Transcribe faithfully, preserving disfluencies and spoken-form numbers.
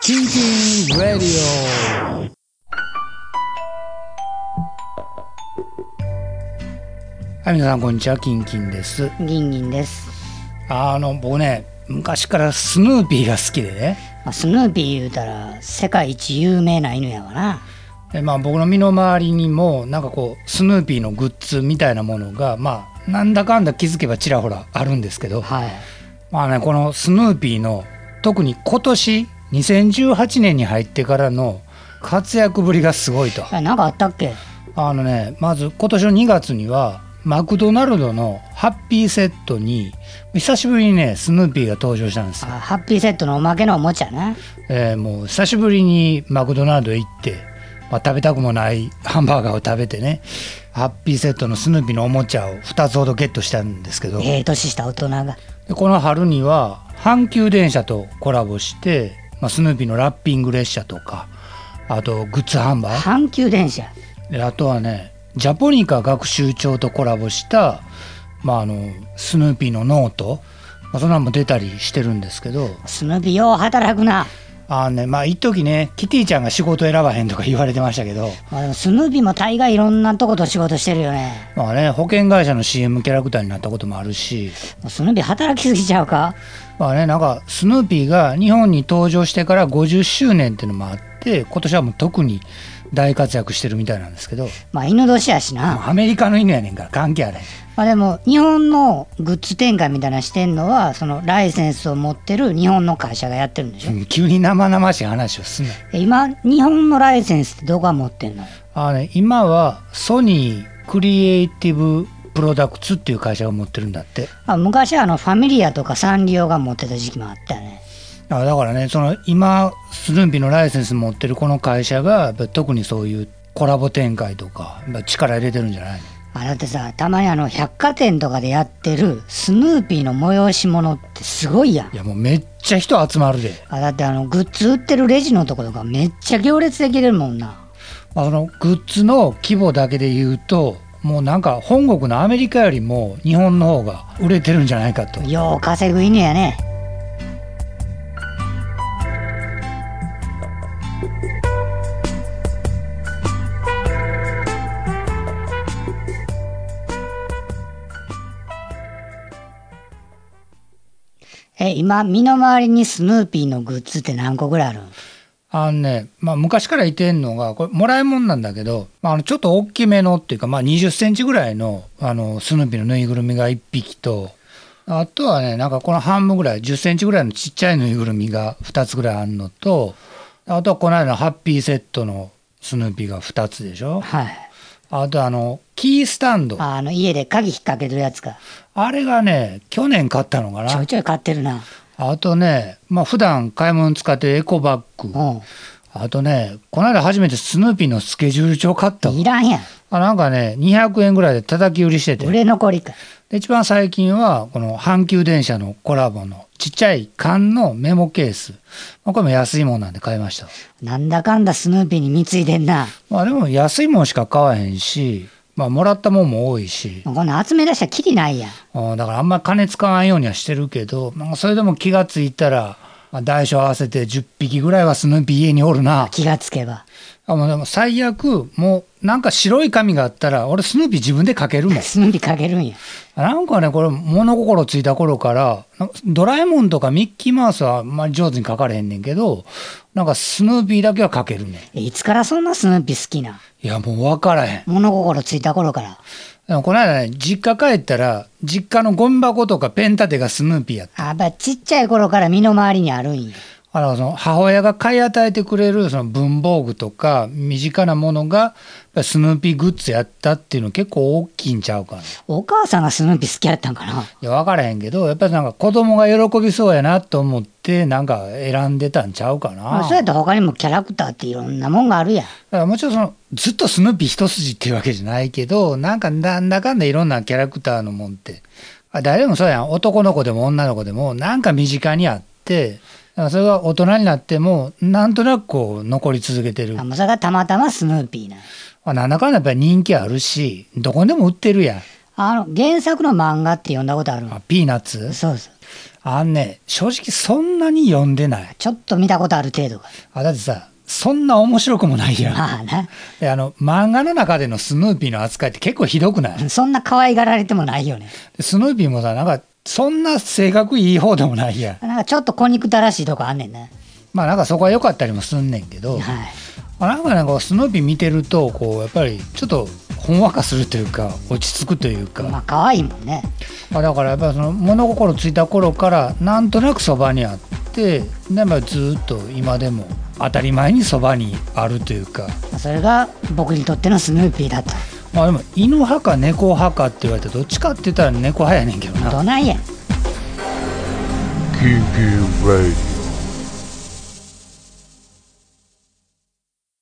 キンキンラディオ。はい、皆さんこんにちは、キンキンです。 ギンギンです。 あの僕ね、昔からスヌーピーが好きでね、 まあ、スヌーピー言うたら世界一有名な犬やわな。 で、まあ、僕の身の回りにもなんかこうスヌーピーのグッズみたいなものがまあなんだかんだ気づけばちらほらあるんですけど、 はい。 まあね、このスヌーピーの特に今年にせんじゅうはちねんに入ってからの活躍ぶりがすごいと。 え、なんかあったっけ？ あのね、まず今年のにがつにはマクドナルドのハッピーセットに久しぶりにねスヌーピーが登場したんですよ。 あ、ハッピーセットのおまけのおもちゃね。 えーもう久しぶりにマクドナルドへ行って、まあ、食べたくもないハンバーガーを食べてね、ハッピーセットのスヌーピーのおもちゃをふたつほどゲットしたんですけど、 ええ年した大人が。 でこの春には阪急電車とコラボして、まあ、スヌーピーのラッピング列車とか、あとグッズ販売阪急電車。 で、あとはねジャポニカ学習帳とコラボした、まあ、あのスヌーピーのノート、まあ、そんなのも出たりしてるんですけど、 スヌーピーよう働くな。 あのね、まあ一時ねキティちゃんが仕事選ばへんとか言われてましたけど、 まあ、でもスヌーピーも大概いろんなとこと仕事してるよね。 まあね、保険会社の シーエム キャラクターになったこともあるし、 スヌーピー働きすぎちゃうか？ まあね、なんかスヌーピーが日本に登場してからごじゅっしゅうねんっていうのもあって、今年はもう特に大活躍してるみたいなんですけど、 まあ犬年やしな。 まあアメリカの犬やねんから関係あれへん。 まあでも日本のグッズ展開みたいなのしてんのはそのライセンスを持ってる日本の会社がやってるんでしょ。 うん急に生々しい話をすんな。 え今日本のライセンスってどこが持ってんの？ あのね、今はソニークリエイティブプロダクツっていう会社が持ってるんだって。 あ、昔はあのファミリアとかサンリオが持ってた時期もあったよね。 あだからね、その今スヌーピーのライセンス持ってるこの会社がやっぱり特にそういうコラボ展開とかやっぱ力入れてるんじゃないの？ あ、だってさ、たまにあの百貨店とかでやってるスヌーピーの催し物ってすごいやん。 いやもうめっちゃ人集まるで。 あ、だってあのグッズ売ってるレジのとことかめっちゃ行列できれるもんな。 まあ、そのグッズの規模だけで言うともうなんか本国のアメリカよりも日本の方が売れてるんじゃないかと。 よう稼ぐ犬やね。え、今身の回りにスヌーピーのグッズって何個ぐらいあるん？ あのね、まあ、昔からいてんのがこれもらいもんなんだけど、まあ、あのちょっと大きめのっていうか、まあ、にじゅっセンチぐらいの、あのスヌーピーのぬいぐるみがいっぴきと、あとはねなんかこの半分ぐらいじゅっセンチぐらいのちっちゃいぬいぐるみがふたつぐらいあるのと、あとはこの間のハッピーセットのスヌーピーがふたつでしょ。 はい。 あとあのキースタンド、 あ、あの家で鍵引っ掛けてるやつか。 あれがね去年買ったのかな。 ちょいちょい買ってるな。 あとね、まあ普段買い物に使ってるエコバッグ、 うん。 あとねこの間初めてスヌーピーのスケジュール帳買ったわ。 いらんやん。 あなんかねにひゃくえんぐらいで叩き売りしてて、 売れ残りか。 で一番最近はこの阪急電車のコラボのちっちゃい缶のメモケース、まあ、これも安いもんなんで買いました。 なんだかんだスヌーピーに貢いでんな。 まあでも安いもんしか買わへんし、まあもらったもんも多いし、 こんなん集め出したらきりないやん。 あだからあんまり金使わんようにはしてるけど、まあ、それでも気がついたら、まあ、大小合わせてじゅっぴきぐらいはスヌーピー家におるな。 気がつけば。 あもうでも最悪もうなんか白い紙があったら俺スヌーピー自分で書けるもん。 スヌーピーかけるんや。 なんかねこれ物心ついた頃からドラえもんとかミッキーマウスはあんまり上手に書かれへんねんけど、なんかスヌーピーだけは書けるねん。 いつからそんなスヌーピー好きな？ いやもう分からへん。 物心ついた頃から。 でもこの間ね実家帰ったら実家のゴミ箱とかペン立てがスヌーピーやった。 あ、やっぱちっちゃい頃から身の回りにあるんや。 あのその母親が買い与えてくれるその文房具とか身近なものがやっぱりスヌーピーグッズやったっていうの結構大きいんちゃうかな。 お母さんがスヌーピー好きやったんかな。 いや分からへんけどやっぱりなんか子供が喜びそうやなと思ってなんか選んでたんちゃうかな。 まあ、そうやったら他にもキャラクターっていろんなもんがあるやん。 だからもちろんそのずっとスヌーピー一筋っていうわけじゃないけど、なんかなんだかんだいろんなキャラクターのもんって誰でもそうやん。男の子でも女の子でもなんか身近にあって、だからそれが大人になってもなんとなくこう残り続けてる。 あ、もうそれがたまたまスヌーピーな。 まあ、なんだかんだやっぱり人気あるしどこでも売ってるやん。 あの原作の漫画って読んだことあるの？ あピーナッツ。 そうそう。 あんね、正直そんなに読んでない。 ちょっと見たことある程度が。 あ、だってさ、そんな面白くもないやん。 まあね。 で、あの、漫画の中でのスヌーピーの扱いって結構ひどくない？ そんな可愛がられてもないよね。 スヌーピーもさ、なんか、そんな性格いい方でもないやん。 なんかちょっと小憎たらしいとこあんねんね。 まあなんかそこは良かったりもすんねんけど、 はい。 まあ、なんかね、こうスヌーピー見てると、こう、やっぱりちょっとほんわかするというか、落ち着くというか。 まあ可愛いもんね。 まあ、だからやっぱりその物心ついた頃からなんとなくそばにあって、でもずっと今でも当たり前にそばにあるというか。 それが僕にとってのスヌーピーだと。 まあでも犬派か猫派かって言われたらどっちかって言ったら猫派やねんけどな。 どないやん。 キューキューラディオ